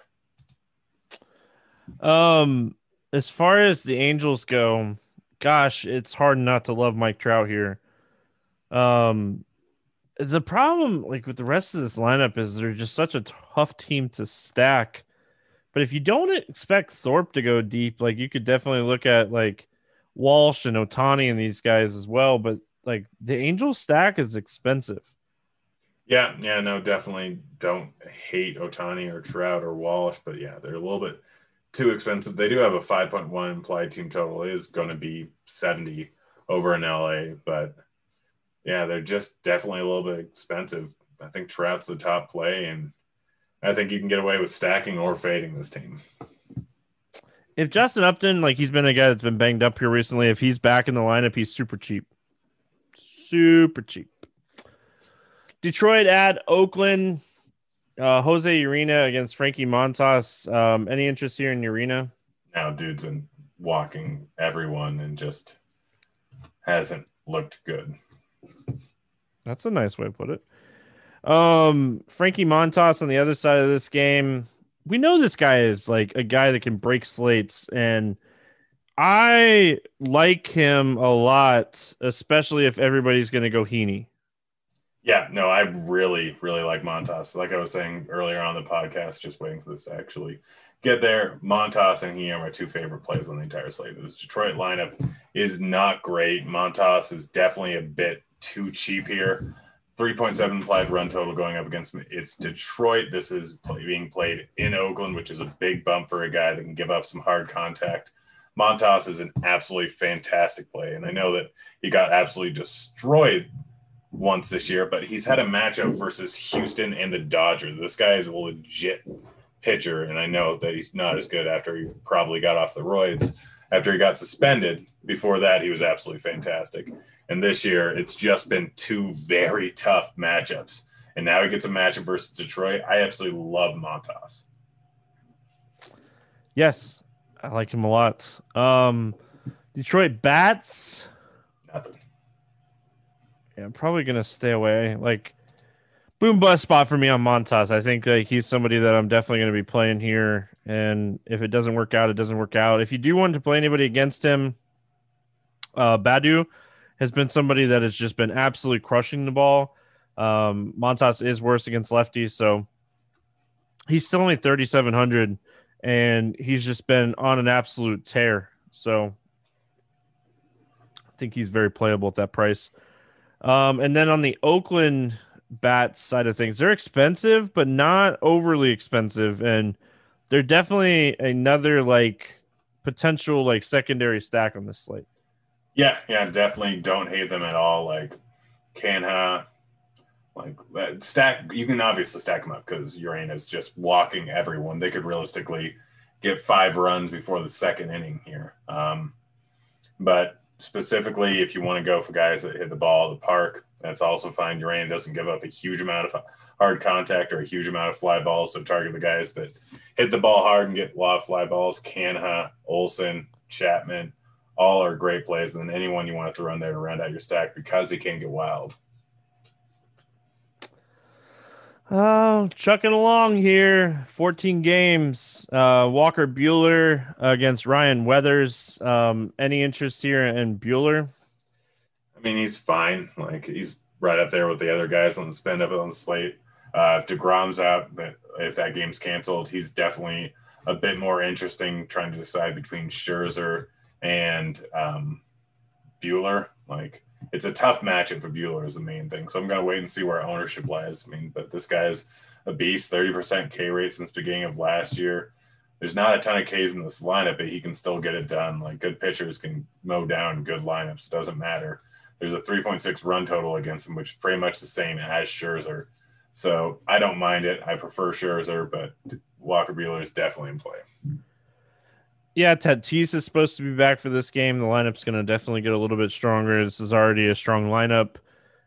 As far as the Angels go, gosh, it's hard not to love Mike Trout here. The problem, like, with the rest of this lineup is they're just such a tough team to stack. But if you don't expect Thorpe to go deep, like, you could definitely look at like Walsh and Ohtani and these guys as well. But like, the Angels stack is expensive. Yeah, no, definitely don't hate Ohtani or Trout or Walsh, but yeah, they're a little bit too expensive. They do have a 5.1 implied team total. It is going to be 70 over in LA, but yeah, they're just definitely a little bit expensive. I think Trout's the top play, and I think you can get away with stacking or fading this team. If Justin Upton, like, he's been a guy that's been banged up here recently, if he's back in the lineup, he's super cheap. Super cheap. Detroit at Oakland. Jose Urena against Frankie Montas. Any interest here in Urena? Now, dude's been walking everyone and just hasn't looked good. That's a nice way to put it. Frankie Montas on the other side of this game. We know this guy is like a guy that can break slates, and I like him a lot, especially if everybody's going to go Heaney. Yeah, no, I really, really like Montas. Like I was saying earlier on the podcast, just waiting for this to actually get there. Montas and he are my 2 favorite plays on the entire slate. This Detroit lineup is not great. Montas is definitely a bit too cheap here. 3.7 implied run total going up against me. It's Detroit. This is being played in Oakland, which is a big bump for a guy that can give up some hard contact. Montas is an absolutely fantastic play, and I know that he got absolutely destroyed once this year, but he's had a matchup versus Houston and the Dodgers. This guy is a legit pitcher, and I know that he's not as good after he probably got off the roids after he got suspended. Before that, he was absolutely fantastic. And this year, it's just been 2 very tough matchups. And now he gets a matchup versus Detroit. I absolutely love Montas. Yes, I like him a lot. Detroit bats. Nothing. Yeah, I'm probably going to stay away. Like, boom bust spot for me on Montas. I think like he's somebody that I'm definitely going to be playing here. And if it doesn't work out, it doesn't work out. If you do want to play anybody against him, Badu has been somebody that has just been absolutely crushing the ball. Montas is worse against lefties, so he's still only 3,700, and he's just been on an absolute tear. So I think he's very playable at that price. And then on the Oakland bats side of things, they're expensive, but not overly expensive, and they're definitely another like potential like secondary stack on this slate. Yeah, definitely don't hate them at all. Like Canha, like stack. You can obviously stack them up because Urena's just walking everyone. They could realistically get 5 runs before the second inning here. But specifically, if you want to go for guys that hit the ball at the park, that's also fine. Urena doesn't give up a huge amount of hard contact or a huge amount of fly balls, so target the guys that hit the ball hard and get a lot of fly balls. Canha, Olsen, Chapman. All are great plays, and then anyone you want to throw in there to round out your stack because he can get wild. Chucking along here. 14 games. Walker Buehler against Ryan Weathers. Any interest here in Buehler? I mean, he's fine. Like, he's right up there with the other guys on the spend up on the slate. If DeGrom's out, if that game's canceled, he's definitely a bit more interesting trying to decide between Scherzer and Buehler. Like, it's a tough matchup for Buehler is the main thing. So I'm going to wait and see where ownership lies. I mean, but this guy's a beast, 30% K rate since beginning of last year. There's not a ton of Ks in this lineup, but he can still get it done. Like, good pitchers can mow down good lineups. It doesn't matter. There's a 3.6 run total against him, which is pretty much the same as Scherzer. So I don't mind it. I prefer Scherzer, but Walker Buehler is definitely in play. Yeah, Tatis is supposed to be back for this game. The lineup's going to definitely get a little bit stronger. This is already a strong lineup.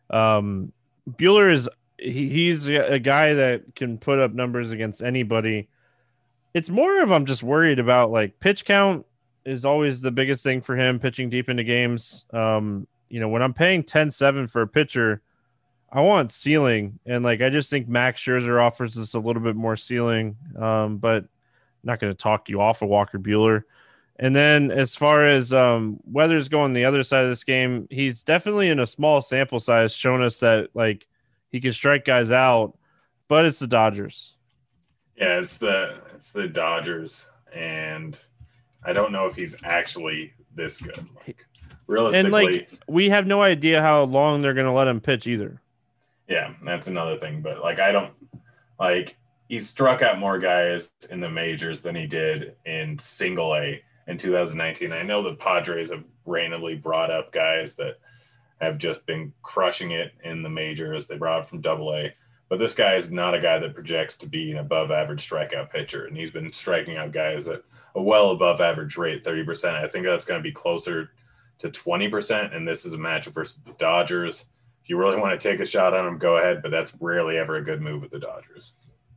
Bueller he's a guy that can put up numbers against anybody. It's more of I'm just worried about like pitch count is always the biggest thing for him pitching deep into games. When I'm paying 10-7 for a pitcher, I want ceiling, and like I just think Max Scherzer offers us a little bit more ceiling, but I'm not going to talk you off of Walker Bueller. And then as far as Weathers going the other side of this game, he's definitely in a small sample size shown us that like he can strike guys out, but it's the Dodgers. Yeah, it's the Dodgers, and I don't know if he's actually this good. Like realistically, and like we have no idea how long they're going to let him pitch either. Yeah, that's another thing. But like, I don't like he struck out more guys in the majors than he did in single A in 2019. I know the Padres have randomly brought up guys that have just been crushing it in the majors. They brought up from Double A, but this guy is not a guy that projects to be an above average strikeout pitcher. And he's been striking out guys at a well above average rate, 30%. I think that's going to be closer to 20%. And this is a matchup versus the Dodgers. If you really want to take a shot on him, go ahead, but that's rarely ever a good move with the Dodgers.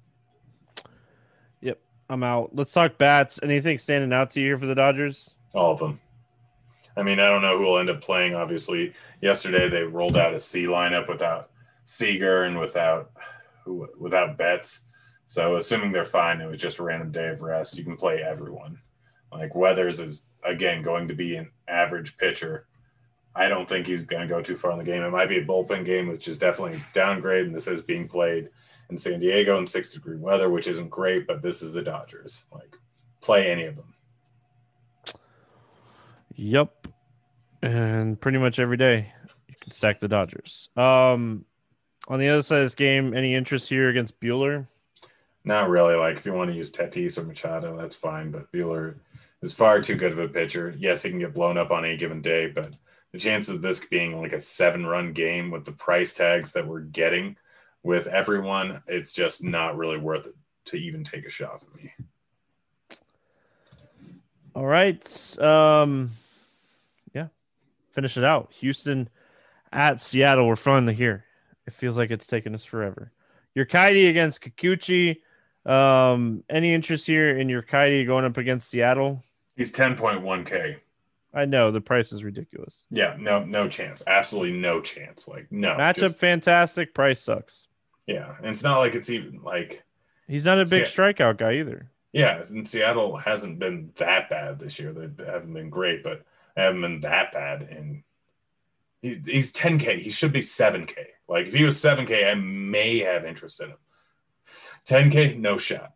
Yep, I'm out. Let's talk bats. Anything standing out to you here for the Dodgers? All of them. I mean, I don't know who will end up playing. Obviously, yesterday they rolled out a C lineup without Seager and without Betts. So assuming they're fine, it was just a random day of rest. You can play everyone. Like Weathers is, again, going to be an average pitcher. I don't think he's going to go too far in the game. It might be a bullpen game, which is definitely downgrade, and this is being played in San Diego in 6-degree weather, which isn't great, but this is the Dodgers. Like, play any of them. Yep. And pretty much every day you can stack the Dodgers. On the other side of this game, any interest here against Bueller? Not really. Like, if you want to use Tatis or Machado, that's fine, but Bueller is far too good of a pitcher. Yes, he can get blown up on any given day, but the chances of this being like a 7-run game with the price tags that we're getting with everyone, it's just not really worth it to even take a shot for me. All right. Finish it out. Houston at Seattle. We're finally here. It feels like it's taken us forever. Urquidy against Kikuchi. Any interest here in Urquidy going up against Seattle? He's 10.1K. I know the price is ridiculous. Yeah, no chance. Absolutely no chance. Like, no. Matchup fantastic. Price sucks. Yeah, and it's not like it's even like he's not a big strikeout guy either. Yeah, and Seattle hasn't been that bad this year. They haven't been great, but they haven't been that bad. And he's 10K. He should be 7K. Like, if he was 7K, I may have interest in him. 10K, no shot.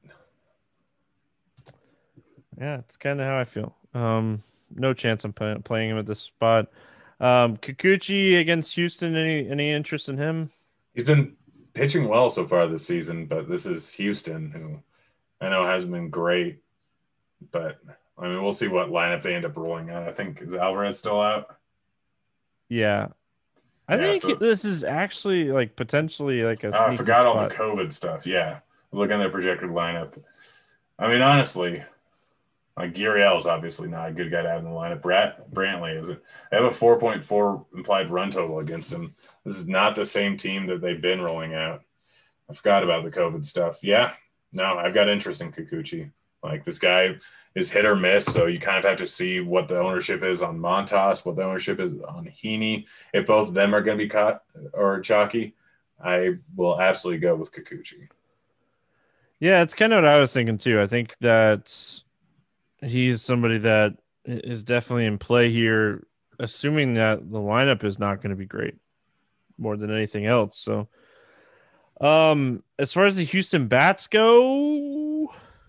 Yeah, it's kind of how I feel. No chance I'm playing him at this spot. Kikuchi against Houston. Any interest in him? He's been pitching well so far this season, but this is Houston, who I know hasn't been great. But I mean, we'll see what lineup they end up rolling out. I think is Alvarez still out? Yeah. I think this is actually like potentially like a. I forgot all the COVID stuff. Yeah, I was looking at their projected lineup. I mean, honestly, like Gurriel is obviously not a good guy to have in the lineup. Brantley isn't. They have a 4.4 implied run total against him. This is not the same team that they've been rolling out. I forgot about the COVID stuff. Yeah, no, I've got interest in Kikuchi. Like, this guy is hit or miss, so you kind of have to see what the ownership is on Montas, what the ownership is on Heaney. If both of them are going to be caught or chalky, I will absolutely go with Kikuchi. Yeah, it's kind of what I was thinking too. I think that he's somebody that is definitely in play here, assuming that the lineup is not going to be great more than anything else. So, as far as the Houston bats go,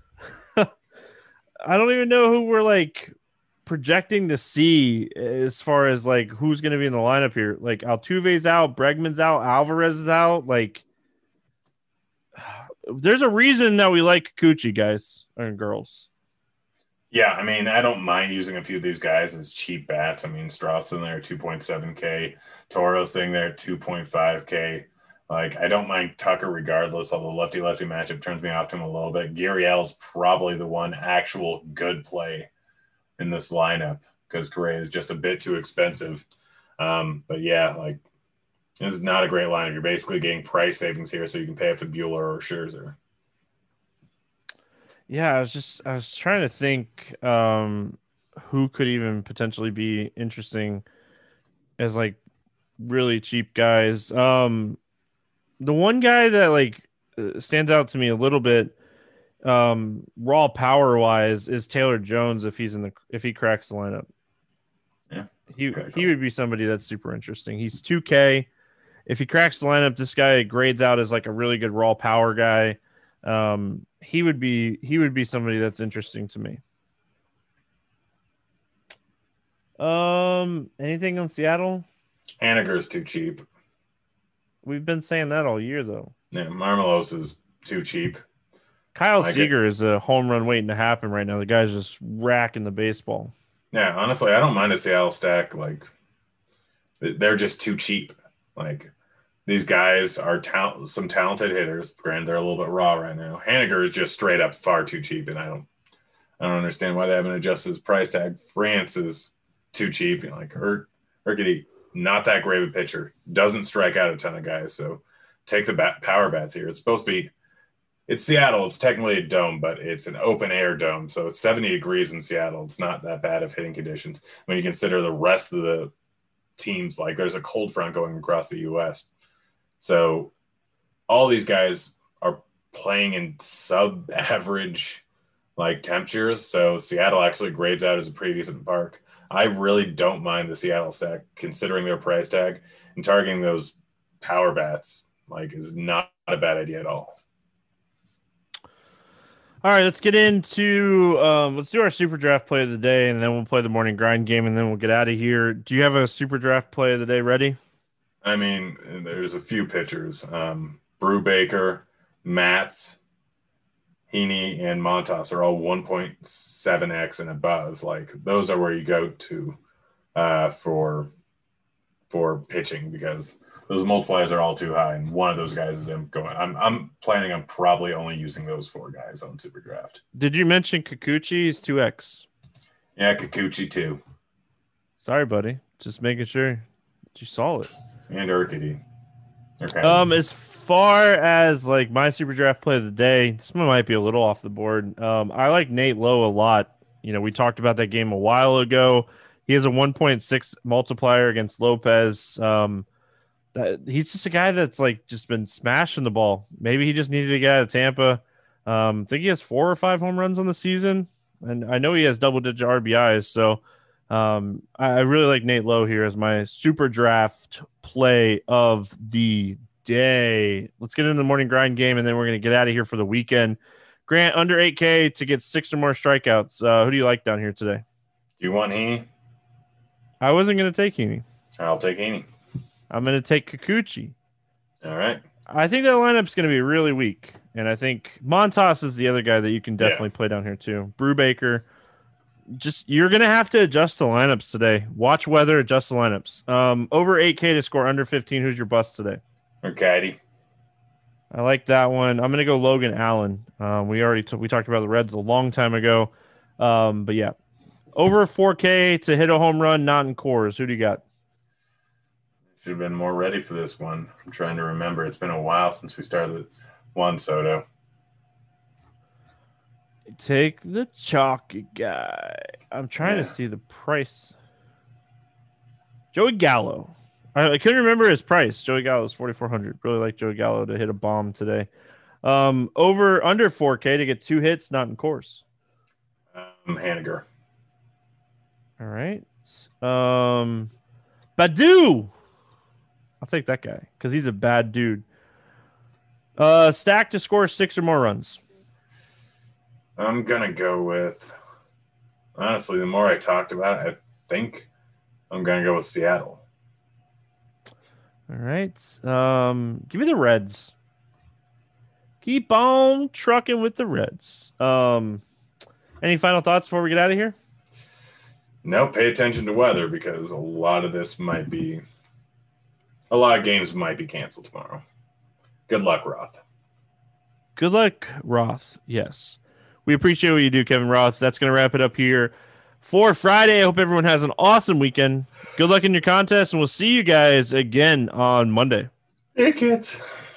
I don't even know who we're like projecting to see as far as like who's going to be in the lineup here. Like Altuve's out, Bregman's out, Alvarez is out. Like, there's a reason that we like Kikuchi, guys and girls. Yeah, I mean, I don't mind using a few of these guys as cheap bats. I mean, Strauss in there at 2.7K, Toro's sitting there at 2.5K. Like, I don't mind Tucker regardless, although lefty-lefty matchup turns me off to him a little bit. Gurriel's probably the one actual good play in this lineup because Correa is just a bit too expensive. But yeah, like, This is not a great lineup. You're basically getting price savings here, so you can pay up for Bueller or Scherzer. Yeah, I was trying to think who could even potentially be interesting as like really cheap guys. The one guy that like stands out to me a little bit raw power wise is Taylor Jones if he cracks the lineup. Yeah. He would be somebody that's super interesting. He's 2K. If he cracks the lineup, this guy grades out as like a really good raw power guy. He would be somebody that's interesting to me. Anything on Seattle? Haniger's too cheap. We've been saying that all year though. Yeah, Marmelos is too cheap. Kyle Seager is a home run waiting to happen right now. The guy's just racking the baseball. Yeah, honestly, I don't mind a Seattle stack. Like, they're just too cheap. Like, these guys are some talented hitters. Granted, they're a little bit raw right now. Haniger is just straight up far too cheap, and I don't understand why they haven't adjusted his price tag. France is too cheap. Like, Urquidy, not that great of a pitcher. Doesn't strike out a ton of guys, so take the power bats here. It's supposed to be – it's Seattle. It's technically a dome, but it's an open-air dome, so it's 70 degrees in Seattle. It's not that bad of hitting conditions when you consider the rest of the teams. Like, there's a cold front going across the U.S., so all these guys are playing in sub-average like temperatures. So Seattle actually grades out as a pretty decent park. I really don't mind the Seattle stack considering their price tag, and targeting those power bats like is not a bad idea at all. All right, let's get into let's do our super draft play of the day, and then we'll play the morning grind game, and then we'll get out of here. Do you have a super draft play of the day ready? I mean, there's a few pitchers. Brubaker, Matz, Heaney, and Montas are all 1.7x and above. Like, those are where you go to for pitching, because those multipliers are all too high, and one of those guys is going. I'm planning on probably only using those 4 guys on Super Draft. Did you mention Kikuchi's 2x? Yeah, Kikuchi too. Sorry, buddy. Just making sure that you saw it. And Urquidy. Okay. As far as like my super draft play of the day, this one might be a little off the board. I like Nate Lowe a lot. You know, we talked about that game a while ago. He has a 1.6 multiplier against Lopez. He's just a guy that's like just been smashing the ball. Maybe he just needed to get out of Tampa. I think he has 4 or 5 home runs on the season, and I know he has double-digit RBIs. So I really like Nate Lowe here as my super draft play of the day. Let's get into the morning grind game, and then we're going to get out of here for the weekend. Grant, under 8K to get 6 or more strikeouts. Who do you like down here today? Do you want Heaney? I wasn't going to take Heaney. I'll take Heaney. I'm going to take Kikuchi. All right. I think that lineup's going to be really weak, and I think Montas is the other guy that you can definitely play down here too. Brubaker. Just you're going to have to adjust the lineups today. Watch weather, adjust the lineups. Over 8K to score under 15. Who's your bust today? Urquidy. I like that one. I'm going to go Logan Allen. We talked about the Reds a long time ago. But yeah, over 4K to hit a home run, not in cores. Who do you got? Should have been more ready for this one. I'm trying to remember. It's been a while since we started Juan Soto. Take the chalky guy. I'm trying to see the price. Joey Gallo. I couldn't remember his price. Joey Gallo is 4,400. Really like Joey Gallo to hit a bomb today. Under 4K to get 2 hits, not in course. Haniger. All right. Badu. I'll take that guy because he's a bad dude. Stack to score 6 or more runs. I'm going to go with, honestly, the more I talked about it, I think I'm going to go with Seattle. All right. Give me the Reds. Keep on trucking with the Reds. Any final thoughts before we get out of here? No, pay attention to weather because a lot of games might be canceled tomorrow. Good luck, Roth. Good luck, Roth. Yes. We appreciate what you do, Kevin Roth. That's going to wrap it up here for Friday. I hope everyone has an awesome weekend. Good luck in your contest, and we'll see you guys again on Monday. Tickets.